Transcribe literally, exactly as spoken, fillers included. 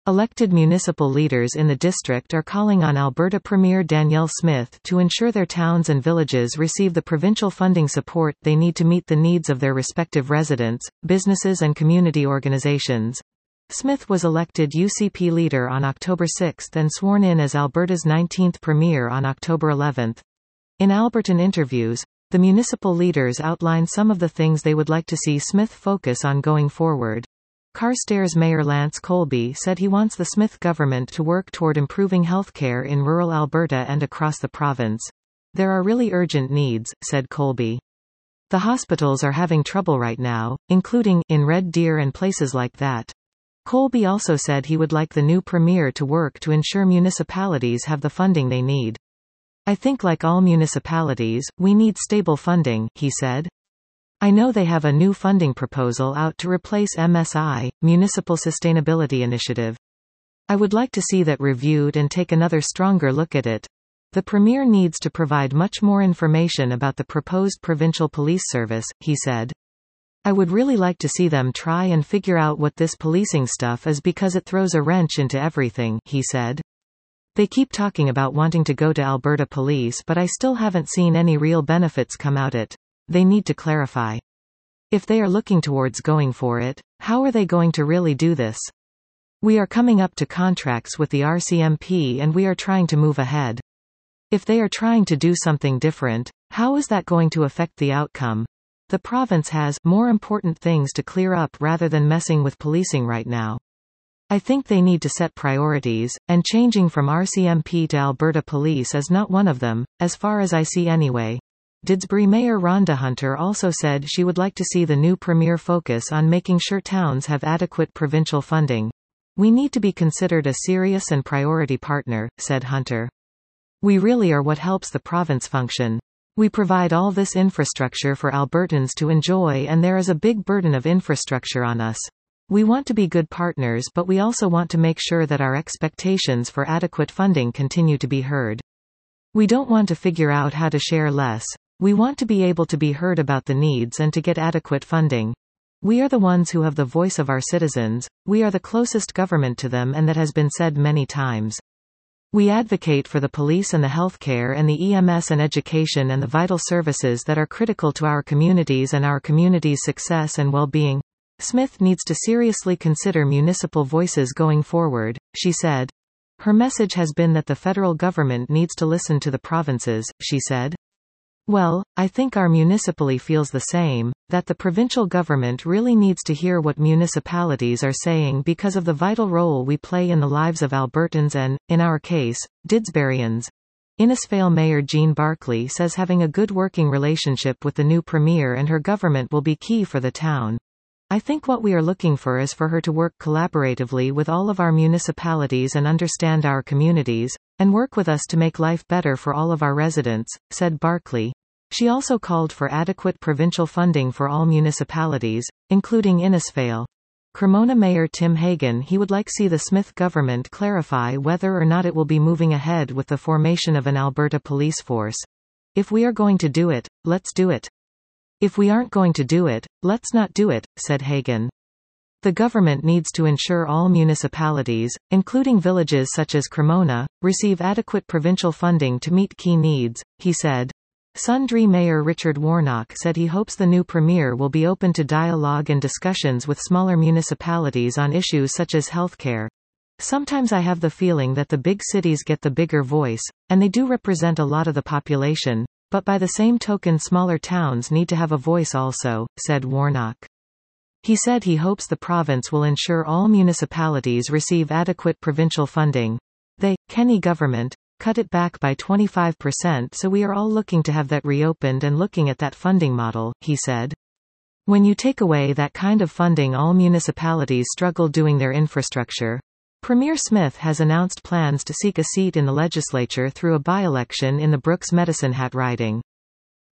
Elected municipal leaders in the district are calling on Alberta Premier Danielle Smith to ensure their towns and villages receive the provincial funding support they need to meet the needs of their respective residents, businesses and community organizations. Smith was elected U C P leader on October sixth and sworn in as Alberta's nineteenth premier on October eleventh. In Albertan interviews, the municipal leaders outline some of the things they would like to see Smith focus on going forward. Carstairs Mayor Lance Colby said he wants the Smith government to work toward improving healthcare in rural Alberta and across the province. There are really urgent needs, said Colby. The hospitals are having trouble right now, including in Red Deer and places like that. Colby also said he would like the new premier to work to ensure municipalities have the funding they need. I think like all municipalities, we need stable funding, he said. I know they have a new funding proposal out to replace M S I, Municipal Sustainability Initiative. I would like to see that reviewed and take another stronger look at it. The Premier needs to provide much more information about the proposed provincial police service, he said. I would really like to see them try and figure out what this policing stuff is because it throws a wrench into everything, he said. They keep talking about wanting to go to Alberta Police, but I still haven't seen any real benefits come out it. They need to clarify. If they are looking towards going for it, how are they going to really do this? We are coming up to contracts with the R C M P and we are trying to move ahead. If they are trying to do something different, how is that going to affect the outcome? The province has more important things to clear up rather than messing with policing right now. I think they need to set priorities, and changing from R C M P to Alberta Police is not one of them, as far as I see anyway. Didsbury Mayor Rhonda Hunter also said she would like to see the new premier focus on making sure towns have adequate provincial funding. We need to be considered a serious and priority partner, said Hunter. We really are what helps the province function. We provide all this infrastructure for Albertans to enjoy, and there is a big burden of infrastructure on us. We want to be good partners, but we also want to make sure that our expectations for adequate funding continue to be heard. We don't want to figure out how to share less. We want to be able to be heard about the needs and to get adequate funding. We are the ones who have the voice of our citizens, we are the closest government to them, and that has been said many times. We advocate for the police and the healthcare and the E M S and education and the vital services that are critical to our communities and our communities' success and well-being. Smith needs to seriously consider municipal voices going forward, she said. Her message has been that the federal government needs to listen to the provinces, she said. Well, I think our municipally feels the same, that the provincial government really needs to hear what municipalities are saying because of the vital role we play in the lives of Albertans and, in our case, Didsburyans. Innisfail Mayor Jean Barclay says having a good working relationship with the new premier and her government will be key for the town. I think what we are looking for is for her to work collaboratively with all of our municipalities and understand our communities, and work with us to make life better for all of our residents, said Barclay. She also called for adequate provincial funding for all municipalities, including Innisfail. Cremona Mayor Tim Hagan he would like to see the Smith government clarify whether or not it will be moving ahead with the formation of an Alberta police force. If we are going to do it, let's do it. If we aren't going to do it, let's not do it, said Hagan. The government needs to ensure all municipalities, including villages such as Cremona, receive adequate provincial funding to meet key needs, he said. Sundre Mayor Richard Warnock said he hopes the new premier will be open to dialogue and discussions with smaller municipalities on issues such as healthcare. Sometimes I have the feeling that the big cities get the bigger voice, and they do represent a lot of the population, but by the same token smaller towns need to have a voice also, said Warnock. He said he hopes the province will ensure all municipalities receive adequate provincial funding. They, Kenney government, cut it back by twenty-five percent, so we are all looking to have that reopened and looking at that funding model, he said. When you take away that kind of funding, all municipalities struggle doing their infrastructure. Premier Smith has announced plans to seek a seat in the legislature through a by-election in the Brooks Medicine Hat riding.